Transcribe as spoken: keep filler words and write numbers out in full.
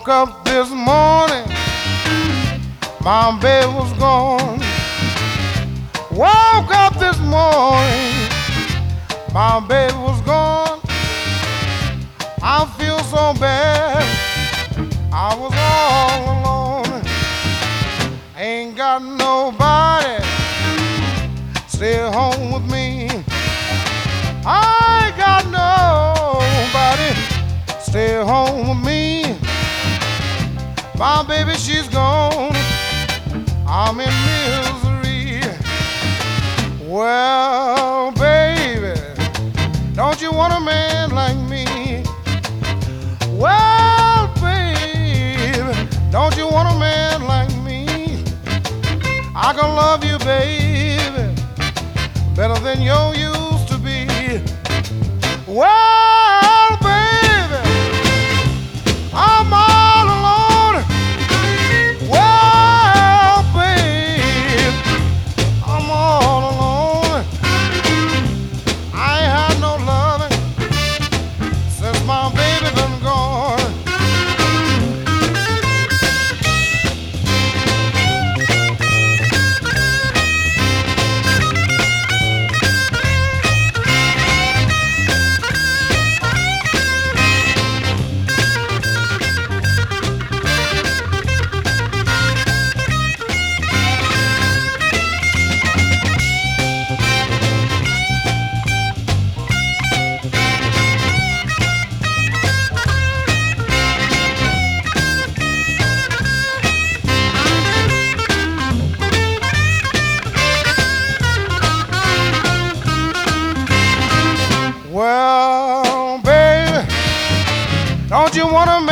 Woke up this morning, my baby was gone. Woke up this morning, my baby was gone. I feel so bad, I was all alone. Ain't got nobody stay home with me. I ain't got nobody stay home with me. My baby, she's gone, I'm in misery. Well, baby, don't you want a man like me? Well, baby, don't you want a man like me? I can love you, baby, better than you used to be. Well, baby, I'm all alone. Well, babe, I'm all alone. I ain't had no loving since my baby been gone. Well, baby, don't you want a man